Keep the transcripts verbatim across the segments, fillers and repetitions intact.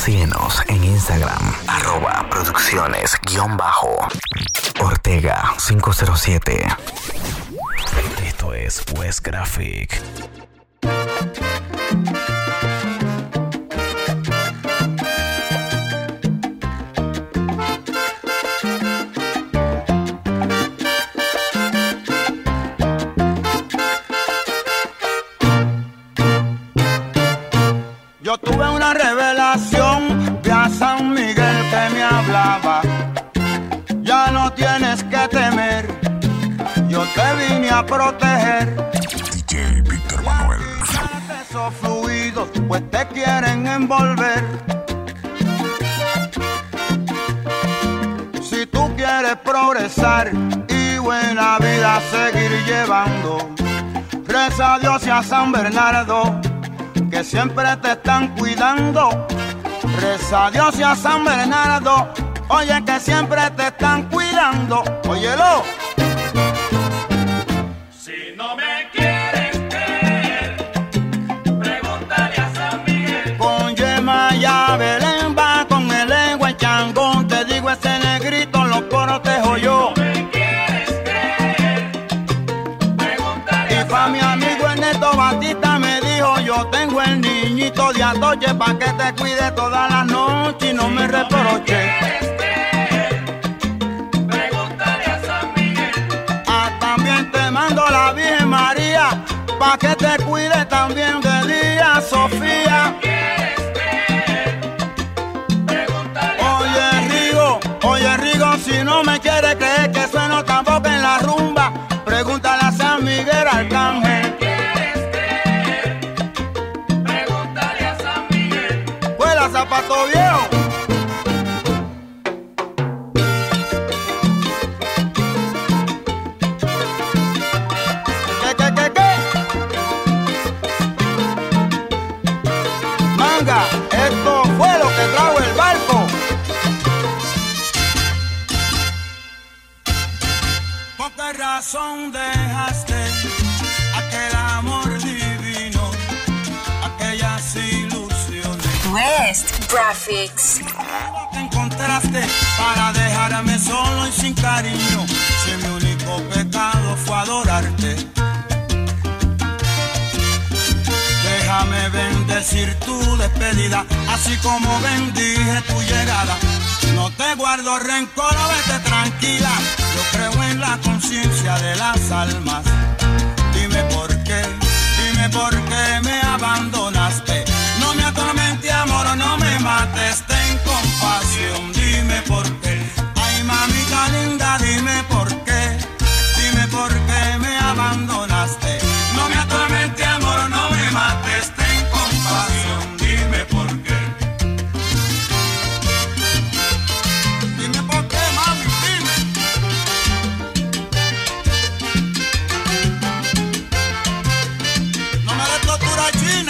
Síguenos en Instagram, arroba producciones guión bajo Ortega cinco cero siete. Esto es West Graphic. Yo tuve una revelación de a San Miguel que me hablaba. Ya no tienes que temer, yo te vine a proteger. D J Víctor Manuel. Esos fluidos pues te quieren envolver. Si tú quieres progresar y buena vida seguir llevando, reza a Dios y a San Bernardo, que siempre te están cuidando. Reza a Dios y a San Bernardo, oye, que siempre te están cuidando. Óyelo. Si no me quieres creer, pregúntale a San Miguel. Con yema ya Belén va, con el lengua y changón, te digo ese negrito los protejo yo. Si no me quieres creer, pregúntale Y a pa' San mi Miguel. amigo Ernesto Batista me dijo, yo tengo el niñito de Atoche pa' que te cuide toda la noche y no me reproche. Ah, también te mando la Virgen María pa' que te cuide también de día, Sofía. Oye Rigo, oye Rigo, si no me quiere creer que sueno tampoco en la rumba, pregúntale a San Miguel Arcángel. Zapato viejo. ¿Qué, qué, qué, qué? Manga, esto fue lo que trajo el barco. ¿Por qué razón dejaste aquel amor divino, aquellas ilusiones? West Graphics. Te encontraste para dejarme solo y sin cariño, si mi único pecado fue adorarte. Déjame bendecir tu despedida, así como bendije tu llegada. No te guardo rencor, vete tranquila, yo creo en la conciencia de las almas. Dime por qué, dime por qué me abandonaste. No me atormente, amor, no me mates, ten compasión, dime por qué. Ay, mamita linda, dime por qué, dime por qué me abandonaste. No me atormente, amor, no me mates, ten compasión, dime por qué. Dime por qué, mami, dime. No me des tortura china.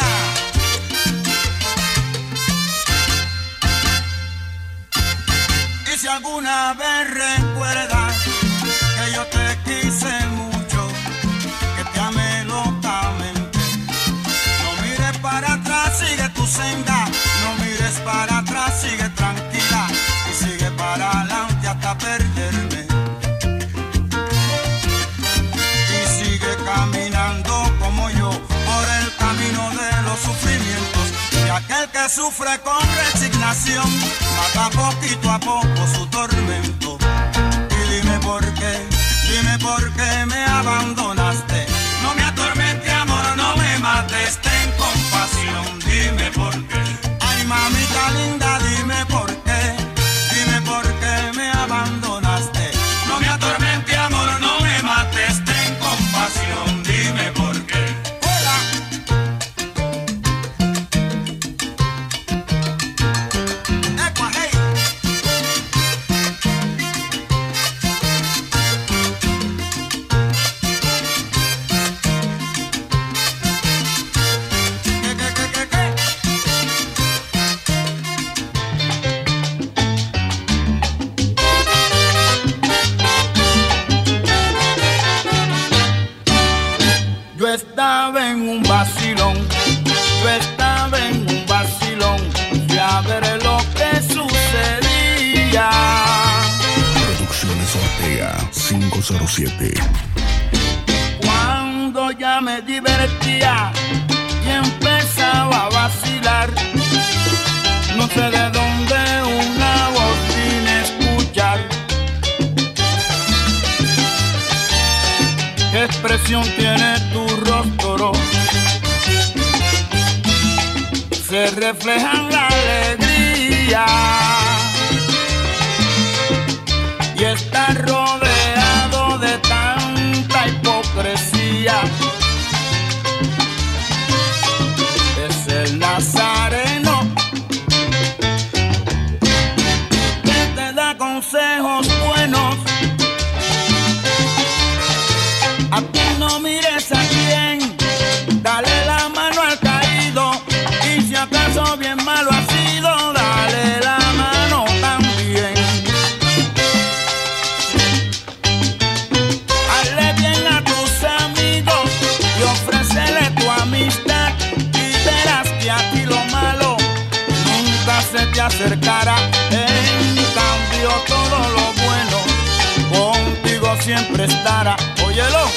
Si alguna vez recuerdas que yo te quise mucho, que te amé locamente, no mires para atrás, sigue tu senda, no mires para atrás, sigue tranquila y sigue para adelante hasta perderme. Y sigue caminando como yo por el camino de los sufrimientos. Y aquel que sufre con resignación mata poquito a poco su tormento. Y dime por qué, dime por qué me abandonaste. No me atormente, amor, no me mates, ten compasión, dime por qué. Ay, mamita linda, dime por qué, dime por qué me abandonaste. No me atormente, amor, no me mates, ten compasión, dime por qué. Hola. cinco cero siete. Cuando ya me divertía y empezaba a vacilar, no sé de dónde una voz vine a escuchar. ¿Qué expresión tiene tu rostro? Se refleja en la alegría y está rodeado de tanta hipocresía. Es el Nazareno que te da consejos buenos. A ti no mires a quién, dale la mano al caído, y si acaso bien malo ha sido, dale la mano también. Hazle bien a tus amigos y ofrécele tu amistad, y verás que a ti lo malo nunca se te acercará. En cambio todo lo bueno contigo siempre estará. Óyelo.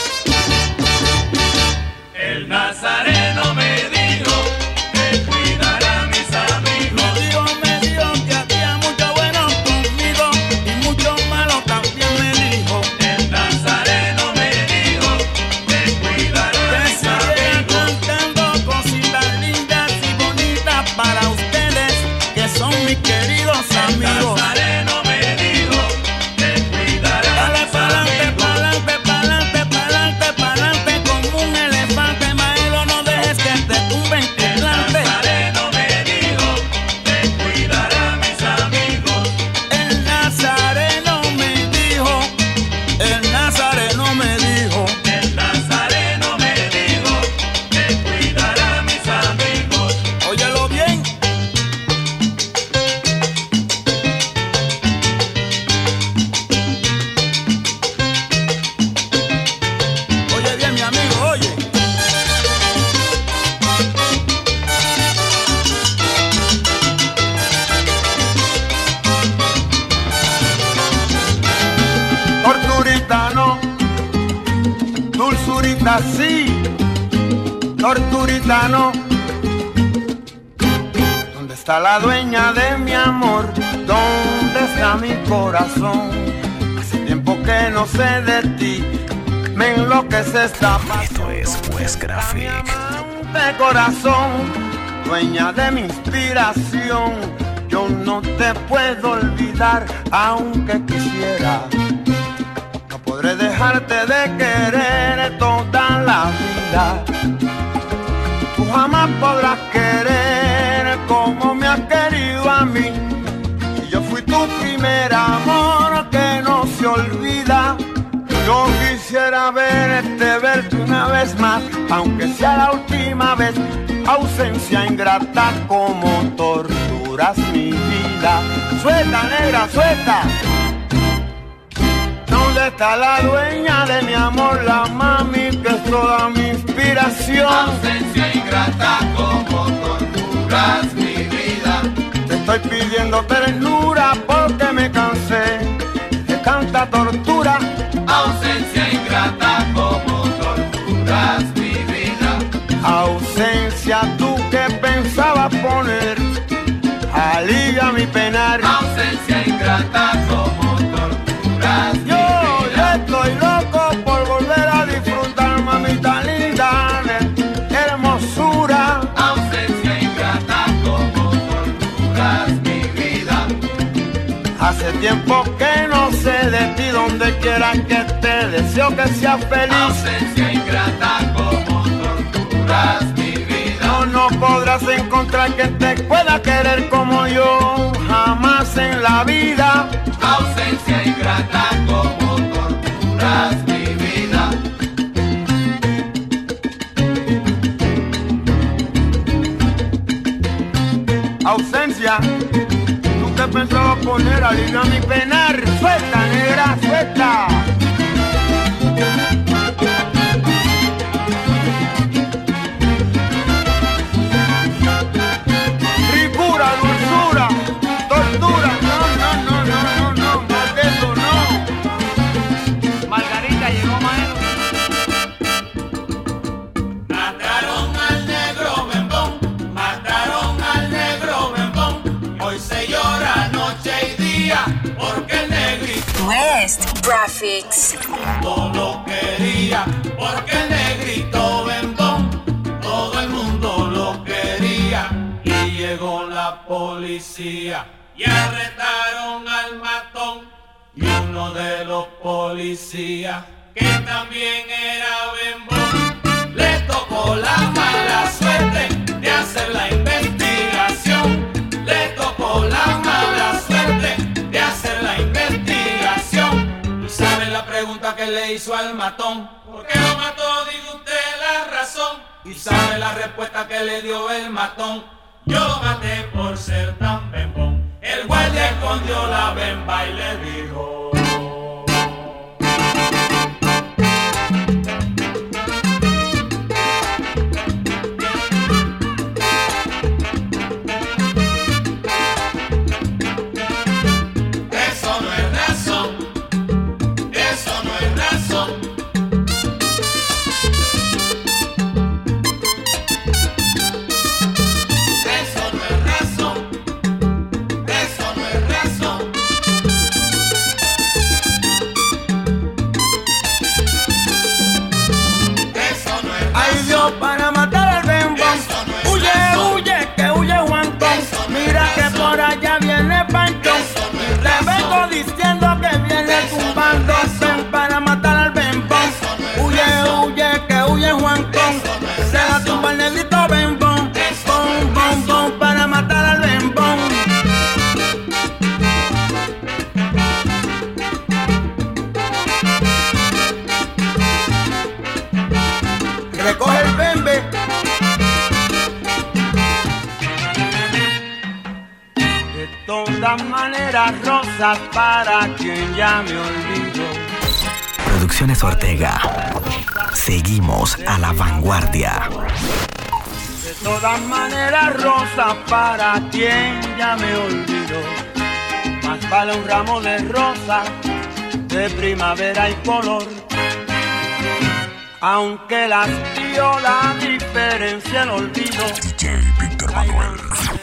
El Nazareno me dijo que cuidará a mis amigos. Lo dijo, me dijo que hacía mucho bueno conmigo y mucho malo también me dijo. El Nazareno me dijo que cuidará a Que mis siguiera amigos. cantando cositas lindas y bonitas para ustedes, que son mis queridos El amigos. Nazareno me dijo que cuidará a Dale mis pa'lante, amigos. pa'lante, pa'lante, pa'lante, pa'lante como un elefante, Maelo, no dejes que te tumben tu El plante. Nazareno me dijo que cuidará a mis amigos. El Nazareno me dijo, el Nazareno me dijo. El Nazareno me dijo que cuidará a mis amigos. Óyelo bien. Oye bien, mi amigo, oye. Torturita no, dulzurita sí, torturita no. ¿Dónde está la dueña de mi amor? ¿Dónde está mi corazón? Hace tiempo que no sé de ti, me enloquece esta pasión. Esto es West Graphic. De corazón, dueña de mi inspiración, yo no te puedo olvidar, aunque quisiera. No podré dejarte de querer toda la vida. Tú jamás podrás querer como me has querido a mí. Y yo fui tu primer amor que no se olvida. Yo quisiera verte, verte una vez más, aunque sea la última vez. Ausencia ingrata, como torturas mi vida. Suelta, negra, suelta. ¿Dónde está la dueña de mi amor, la mami que es toda mi inspiración? Ausencia ingrata como torturas mi vida. Te estoy pidiendo ternura porque me cansé de tanta tortura. Ausencia ingrata como torturas mi vida. Ausencia, tú que pensabas poner alivio a mi penar. Ausencia ingrata como torturas mi Yo, yo vida. estoy loco por volver a disfrutar, mamita linda, de hermosura. Ausencia ingrata como torturas mi vida. Hace tiempo que no sé de ti, donde quiera que te deseo que seas feliz. Ausencia ingrata como torturas mi vida. No, no podrás encontrar quien te pueda querer como yo, jamás en la vida. Ausencia ingrata como torturas mi vida. Ausencia, tú que pensabas poner alivio a mi penar. Suelta, negra, suelta. Ricura, dulzura, tortura. No, no, no, no, no, no, más de eso no. West Graphics. Todo lo quería porque el negrito bembón, todo el mundo lo quería y llegó la policía y arrestaron al matón y uno de los policías que también era bembón le tocó la mala suerte de hacer la investigación, le tocó la mala suerte de hacer la investigación. ¿Y saben la pregunta que le hizo al matón? ¿Por qué lo mató? Diga usted la razón. ¿Y sabe la respuesta que le dio el matón? Yo lo maté por ser tan bembón. El guardia escondió la bemba y le dijo: para matar al bembón. Huye, huye, que huye Juancón. Se la tumba el negrito bembón. Bom, bom, bom, para matar al bembón. Recoge el bembe. De todas maneras, rosas para quien ya me olvidó. Producciones Ortega. Seguimos a la vanguardia. De todas maneras, rosa para quien ya me olvidó. Más vale un ramo de rosa de primavera y color. Aunque las dio la diferencia el olvido. D J Víctor Manuel.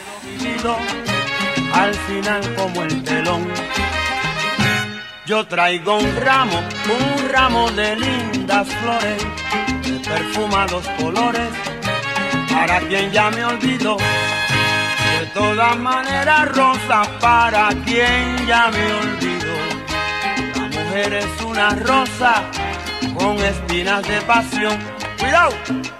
Al final como el telón. Yo traigo un ramo, un ramo de lindas flores, de perfumados colores, para quien ya me olvidó. De todas maneras, rosa para quien ya me olvidó. La mujer es una rosa con espinas de pasión. ¡Cuidado!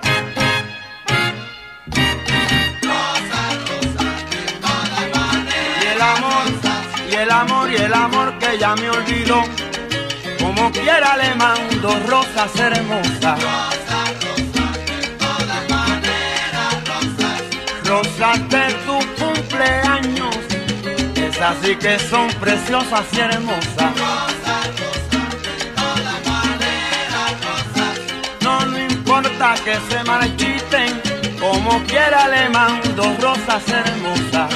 El amor y el amor que ya me olvidó. Como quiera le mando rosas hermosas. Rosas, rosas, de todas maneras, rosas. Rosas de tu cumpleaños, esas sí que son preciosas y hermosas. Rosas, rosas, de todas maneras, rosas. No, no importa que se marchiten, como quiera le mando rosas hermosas.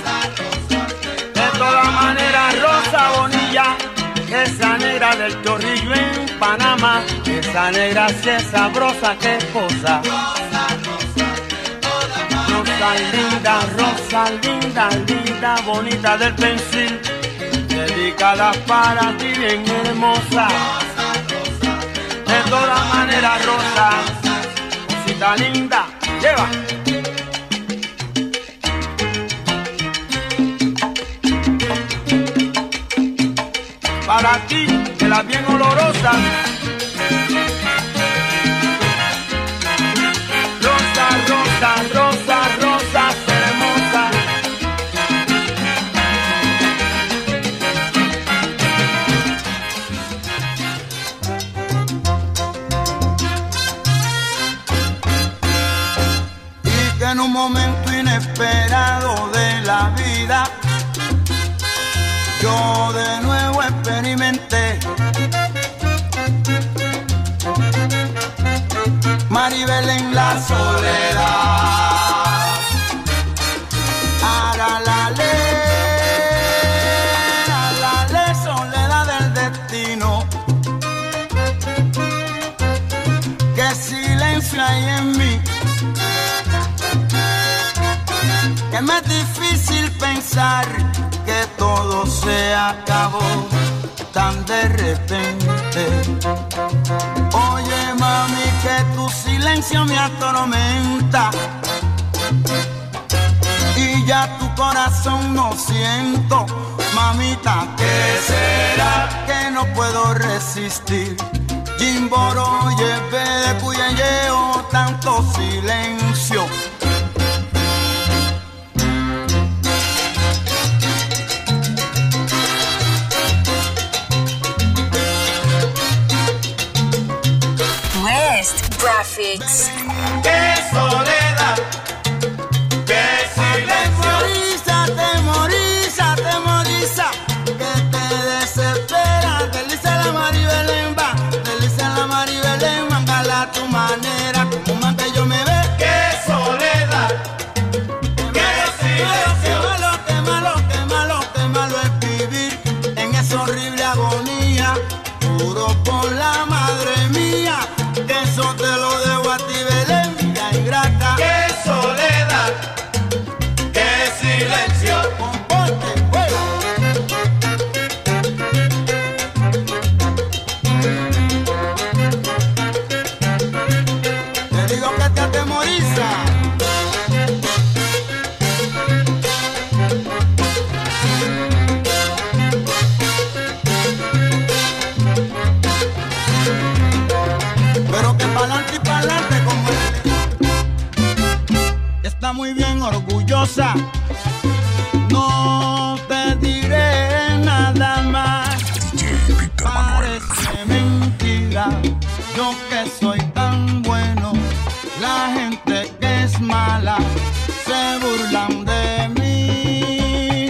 De todas maneras, Rosa Bonilla, esa negra del Chorrillo en Panamá, esa negra sí es sabrosa, qué cosa. Rosa, rosa, de todas maneras. Rosa linda, rosa linda, linda, bonita del pensil, dedicada para ti, bien hermosa. Rosa, rosa, de todas maneras, Rosa, cosita linda, lleva. Para ti, que la bien olorosa. Rosa, rosa, rosa, rosa, hermosa. Y que en un momento inesperado de la vida yo de nuevo experimenté Maribel en la soledad. Aralale, aralale, soledad del destino. Qué silencio hay en mí, que me es difícil pensar que todo se acabó. tan de repente. Oye mami, que tu silencio me atormenta y ya tu corazón no siento. Mamita, ¿qué será que no puedo resistir? Jimboro, lleve de cuyeyeo, tanto silencio. West Graphics. ¡Qué soledad! ¡Qué silencio! Temoriza, temoriza, temoriza, que te desespera. Desliza la Maribelén, va, desliza la Maribelén, mangala a tu manera, como más que yo me ve. ¡Qué soledad! ¡Qué silencio! Qué malo, qué malo, qué malo, qué malo es vivir en esa horrible agonía. Juro por la madre mía, que eso te lo debo a ti, Belén, vida ingrata. ¡Qué soledad! ¡Qué silencio! Componte, juega. Te digo que te atemoriza. Pero que pa'lante y pa'lante como él. Está muy bien orgullosa. No te diré nada más. Parece mentira. Yo que soy tan bueno, la gente que es mala se burlan de mí.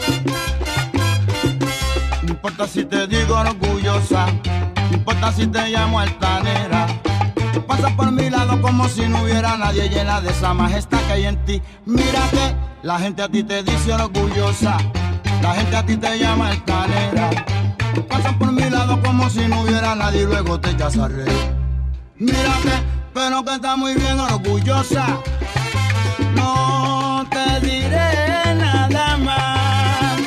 No importa si te digo orgullosa, no importa si te llamo altanera. Tú pasas por mi lado como si no hubiera nadie, llena de esa majestad que hay en ti. Mira que la gente a ti te dice orgullosa, la gente a ti te llama altanera. Tú pasas por mi lado como si no hubiera nadie y luego te echas a reír. Mira que, pero que está muy bien orgullosa. No te diré nada más.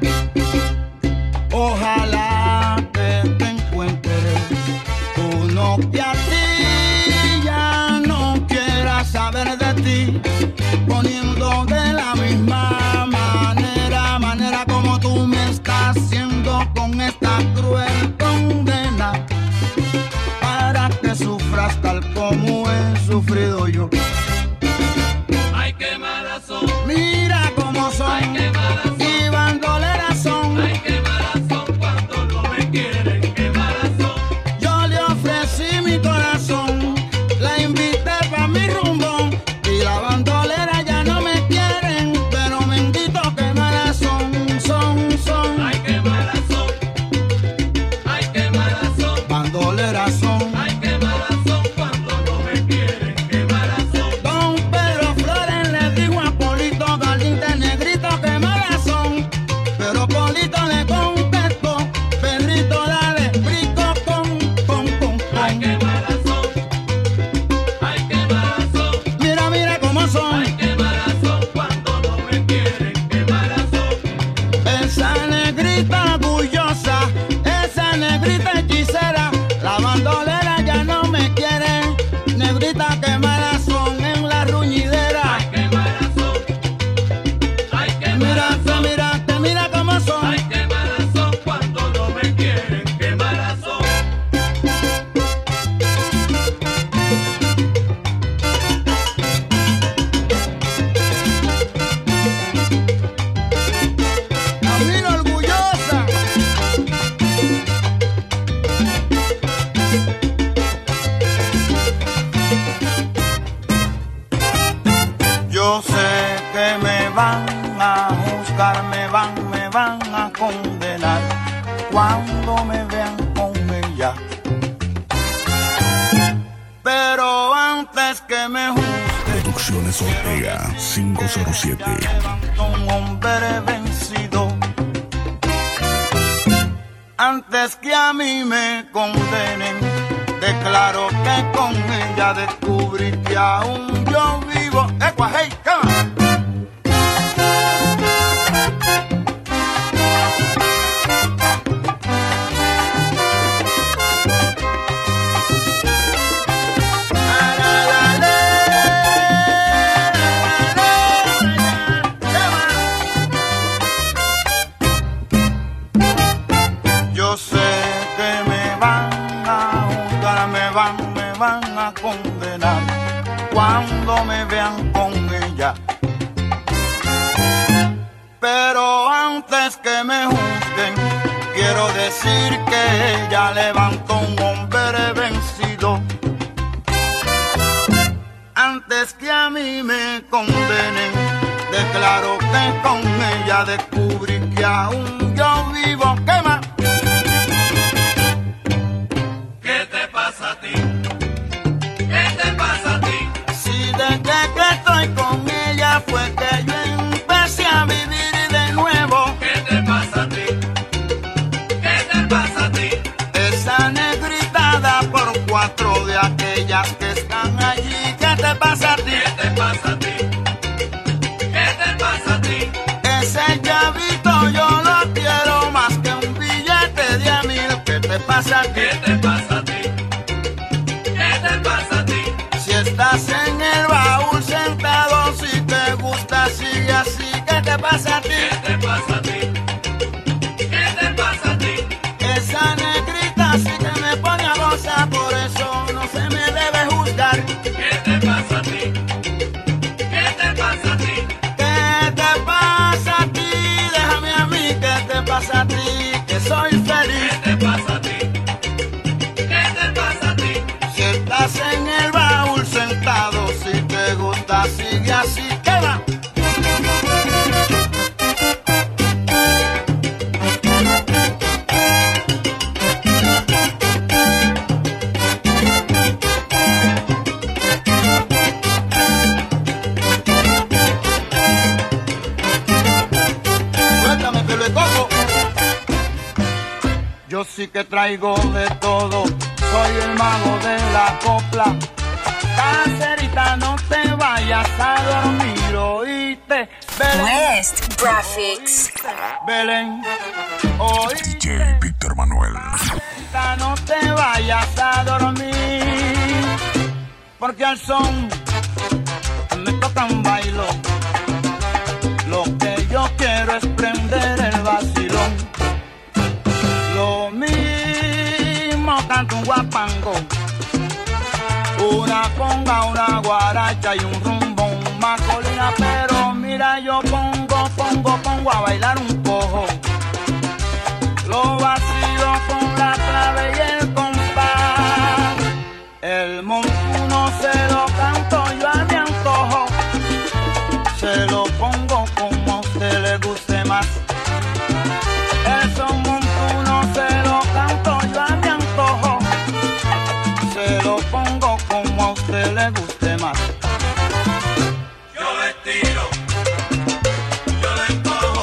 Ojalá que te encuentre uno que a ti ya no quiera saber de ti, poniendo de la misma manera, manera como tú me estás haciendo con esta cruel condena, para que sufras tal como he sufrido yo. ¡Ay, qué malas son! Mira cómo son, ¡Ay, qué malas son! y bandoleras son. ¡Ay, qué malas son cuando no me quieren! ¡Qué malas son! Yo le ofrecí mi corazón, la invité pa' mi rumbo, y la bandolera ya no me quieren, pero bendito que malas son, son, son. ¡Ay, qué malas son! ¡Ay, qué malas son! Bandoleras son. ¡Ay, qué malas son cuando no me quieren! ¡Qué malas son! Don Pedro Flores le dijo a Polito Galindo negrito que malas son, pero Polito le contestó, perrito dale, brico con, con, con, ¡Ay, con. qué malas son! ¡Ay, qué malas son! Mira, mira cómo son. ¡Ay, qué malas son cuando no me quieren! ¡Qué malas son! Esa negrita orgullosa, esa negrita hechicera, la bandolera ya no me quiere, negrita que malas son en la ruñidera. ¡Ay, qué malas son! ¡Ay, qué malas Mírate, son! mírate, mira cómo son. ¡Ay, qué malas son cuando no me quieren! ¡Qué malas son! Camino orgullosa. Yo sé que me van a juzgar, me van, me van a condenar cuando me vean con ella. Pero antes que me juzguen, Producciones Ortega cinco cero siete. levanto un hombre vencido. Antes que a mí me condenen, declaro que con ella descubrí que aún yo vivo. ¡Ecua, hey, come on! no me vean con ella. Pero antes que me juzguen, quiero decir que ella levantó un hombre vencido. Antes que a mí me condenen, declaro que con ella descubrí que aún yo vivo. ¿Qué más? ¿Qué te pasa a ti? ¿Qué te pasa a ti? Si desde que estoy con ella fue que yo empecé a vivir de nuevo. ¿Qué te pasa a ti? ¿Qué te pasa a ti? Esa negritada por cuatro de aquellas que están allí. ¿Qué te pasa a ti? ¿Qué te pasa a ti? ¿Qué te pasa a ti? Ese llavito yo lo quiero más que un billete de a mil. ¿Qué te pasa a ti? ¿Qué te pasa a ti? ¿Qué te pasa a ti? Si estás en el baúl sentado, si te gusta sigue así. ¿Qué te pasa a ti? ¿Qué te pasa a ti? ¿Qué te pasa a ti? Esa negrita sí que me pone a gozar, por eso no se me debe juzgar. ¿Qué te pasa a ti? ¿Qué te pasa a ti? ¿Qué te pasa a ti? Déjame a mí, ¿qué te pasa a ti? Que soy feliz. ¿Qué te pasa a ti? ¿Qué te pasa a ti? Si estás en el baúl sentado, si te gusta sigue así. ¿Qué va? Suéltame pelo de coco. Yo sí que traigo de todo, soy el mago de la copla. Caserita, no te vayas a dormir, oíste. Belén, West Graphics. Belén, D oíste. J Víctor Manuel. Caserita, no te vayas a dormir, porque al son me tocan bailo. Lo que yo quiero es prender el vacilón. Lo mismo canto un guapango, una conga, una guaracha y un rumbón macolina. Pero mira, yo pongo, pongo, pongo a bailar un cojo. Lo vacilo con la clave y el compás. El montuno se lo canto yo a mi antojo. Se lo pongo como a usted le guste más. El son montuno se lo canto yo a mi antojo. Se lo pongo como a usted le guste más. Yo lo estiro, yo lo encojo.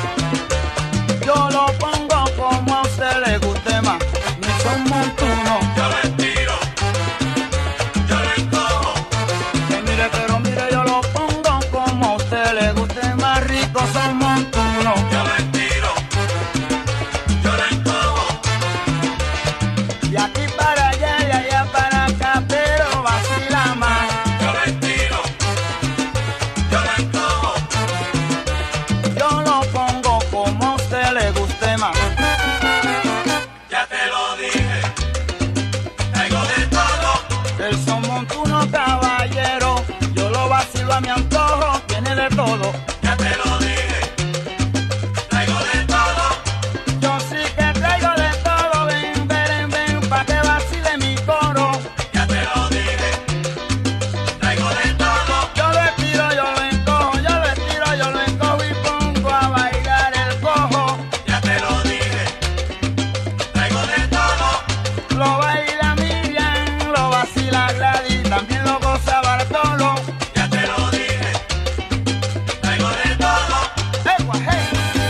Yo lo pongo como a usted le guste más. Mi son montuno. Yo lo estiro, yo lo encojo. Que mire, pero mire, yo lo pongo como a usted le guste más. Rico son montuno. Yo lo estiro, yo lo encojo. De aquí para allá, de allá para acá, pero vacila más. Yo lo estiro, yo lo encojo. Yo lo pongo como a usted le guste más. Ya te lo dije, traigo de todo. El son montuno caballero, yo lo vacilo a mi antojo, tiene de todo. Ya te lo dije, traigo de todo. Yo sí que traigo de todo, ven, ven, ven, pa' que vacile mi coro. Ya te lo dije, traigo de todo. Yo lo estiro, yo lo encojo, yo lo estiro, yo lo encojo y pongo a bailar el cojo. Ya te lo dije, traigo de todo. Lo baila Miriam, lo vacila Gladys, también lo goza Bartolo. Ya te lo dije, traigo de todo. ¡Hey, guajé!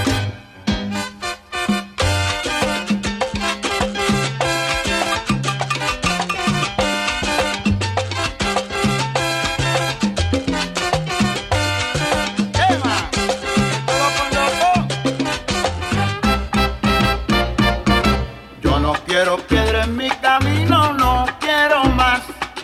¡Ema! ¡Todo con loco! Yo no quiero piedra en mi camino, no quiero más.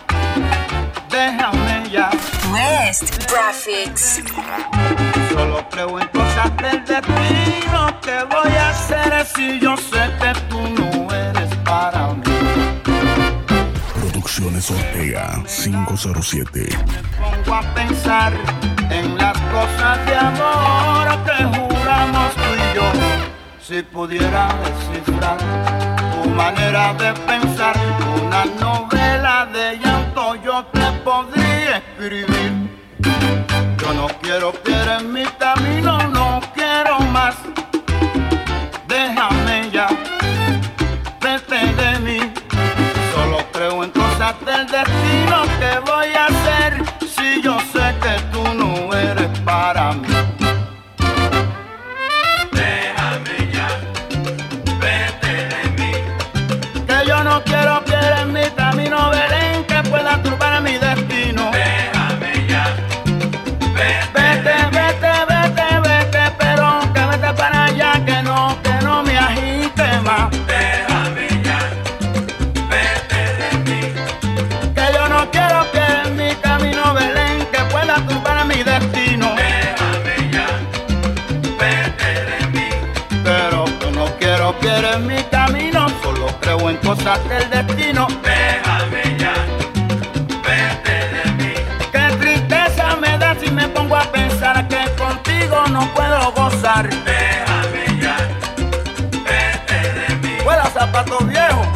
Déjame ya. West Graphics. Solo creo en cosas del destino. ¿Qué voy a hacer si yo sé que tú no eres para mí? Producciones Ortega cinco cero siete. Me pongo a pensar en las cosas de amor que juramos tú y yo. Si pudiera descifrar tu manera de pensar, una novela de llanto yo te podría escribir. Yo no quiero piedra en mi camino, no quiero más. Déjame ya, vete de mí. Solo creo en cosas del destino. ¿Qué voy a hacer si yo sé que tú no eres para mí? Déjame ya, vete de mí. Que yo no quiero piedra en mi camino, Belén, que pueda turbar mi destino. Déjame ya, vete, Vete, vete, vete, vete, pero que vete para allá, que no, que no me agite más. déjame ya, vete de mí. Que yo no quiero que en mi camino, Belén, que pueda turbar mi destino. Déjame ya, vete de mí. Pero yo no quiero que en mi camino, solo creo en cosas del destino. Déjame ya, vete de mí. Qué tristeza me da si me pongo a pensar que contigo no puedo gozar. Déjame ya, vete de mí. Fuera zapatos viejos.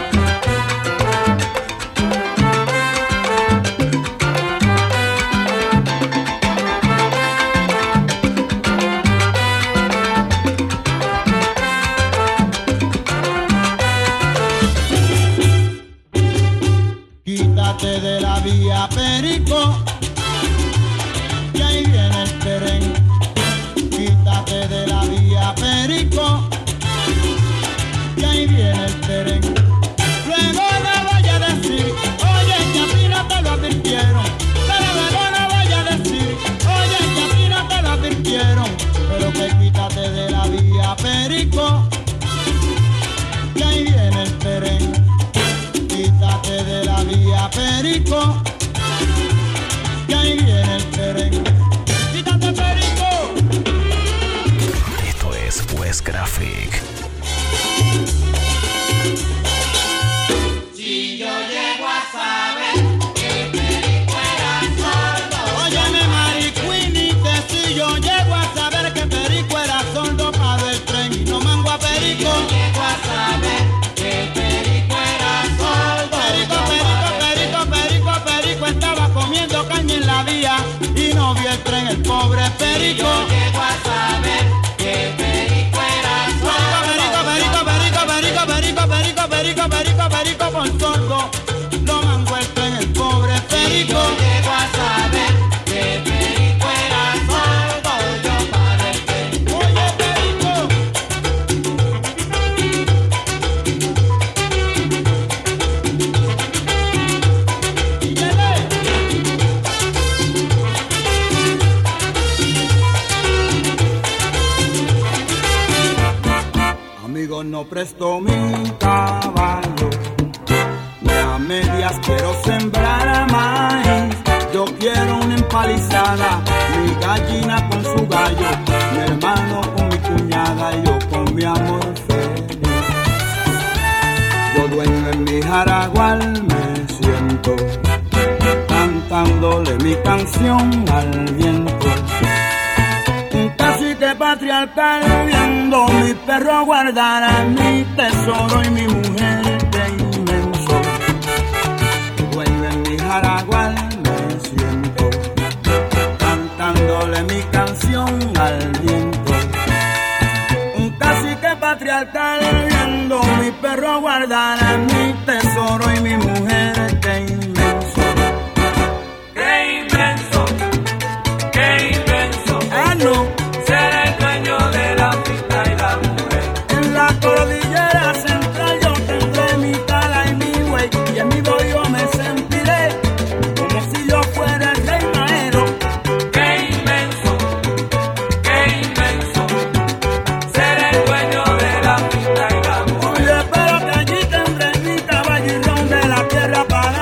Quítate de la vía, Perico, y ahí viene el tren. Quítate de la vía, Perico, y ahí viene el tren. Luego no vaya a decir, oye, que a ti no te lo advirtieron. Pero luego no vaya a decir, oye, que a ti no te lo advirtieron. Pero que quítate de la vía, Perico, y ahí viene el tren. Quítate de la vía, Perico, y ahí viene el tren. Quítate, Perico. Esto es West Graphic. Si yo llego a saber que Perico era sordo, Óyeme, maricuinite, si yo llego a saber que Perico era sordo, pago el tren y no mango a Perico. llego a saber que Perico era sordo. Perico, Perico, Perico, Perico, Perico estaba comiendo caña en la vía y no vio el tren, el pobre Perico. Yo llego a saber que Perico era sordo. Perico, Perico, Perico, Perico, Perico, Perico, Perico, Perico, Perico por sordo. Lo mango el tren, el pobre Perico. Yo llego a saber que Perico era sordo. Yo paré el tren. Oye, Perico. Amigo, no presto mi caballo, ni a medias quiero sembrar maíz. Yo quiero una empalizada, mi gallina con su gallo, mi hermano con mi cuñada y yo con mi amor feliz. Yo dueño en mi jaragual me siento, cantándole mi canción al viento. Un cacique patriarcal viendo mi perro guardar mi tesoro y mi mujer de inmenso. Dueño en mi jaragual me siento, cantándole mi canción al viento. Un cacique patriarcal viendo mi perro guardar mi tesoro y mi mujer de inmenso. ¡Qué inmenso! ¡Qué inmenso! Ah, no. Ser el dueño de la finca y la mujer. En la cordillera central yo tendré mi tala y mi buey, y en mi bollo me sentiré como si yo fuera el rey maero. ¡Qué inmenso! ¡Qué inmenso! Ser el dueño de la finca y la mujer. Oye, pero que allí tendré mi caballo y ron de la tierra para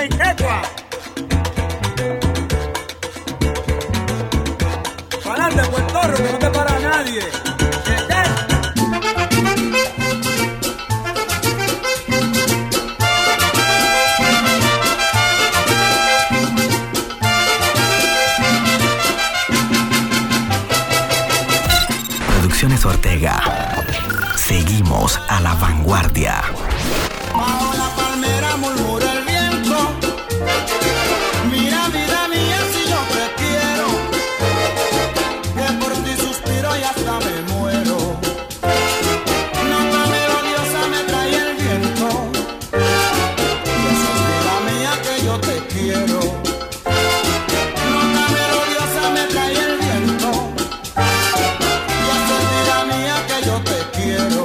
¡Ey, Quechua! ¡Pa'lante, Puerto Rico, que no te para nadie! Producciones Ortega. Seguimos a la vanguardia. Bajo la palmera murmura el viento. Mira, vida mía, si yo te quiero, que por ti suspiro y hasta me muero. Nota melodiosa me trae el viento, y esa es vida mía que yo te quiero. Nota melodiosa me trae el viento, y esa es vida mía que yo te quiero.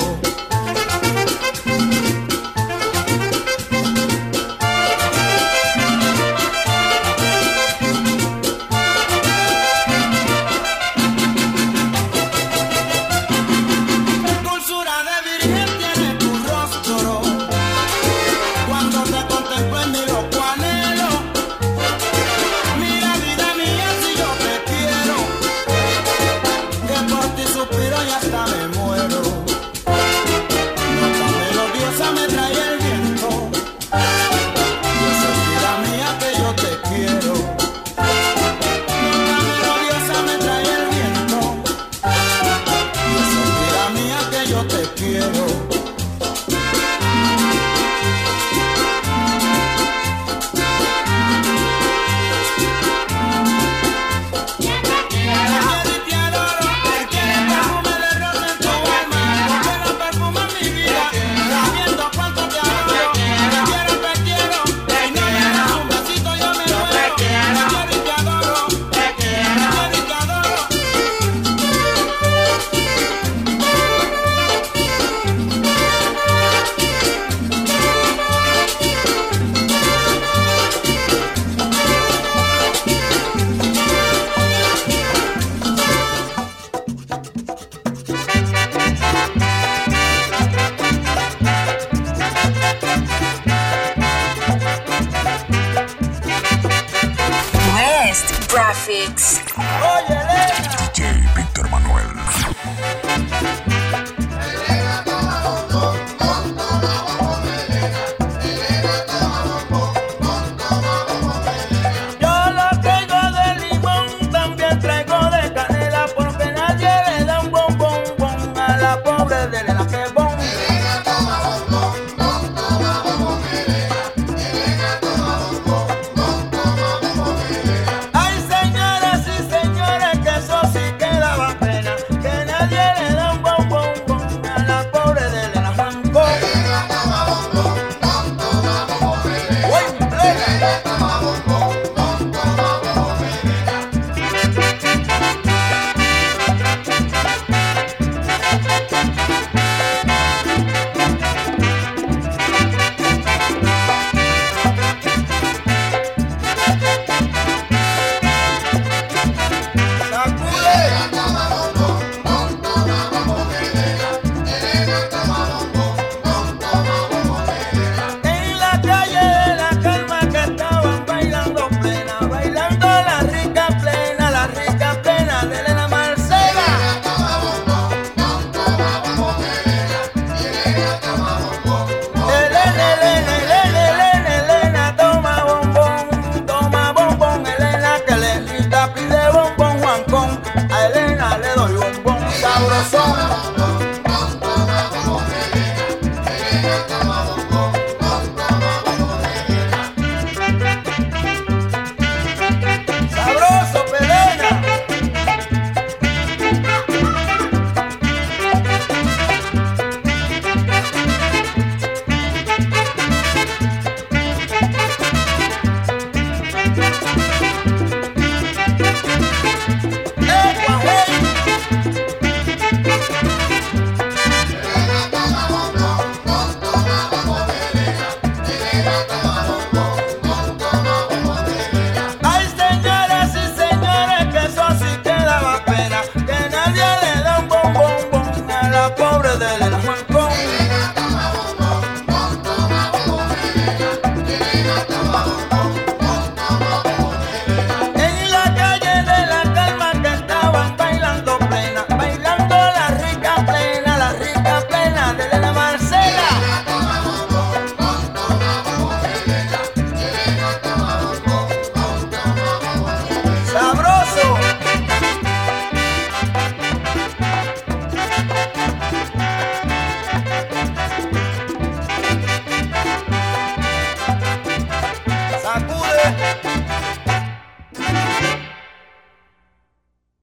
West Graphics. Oye.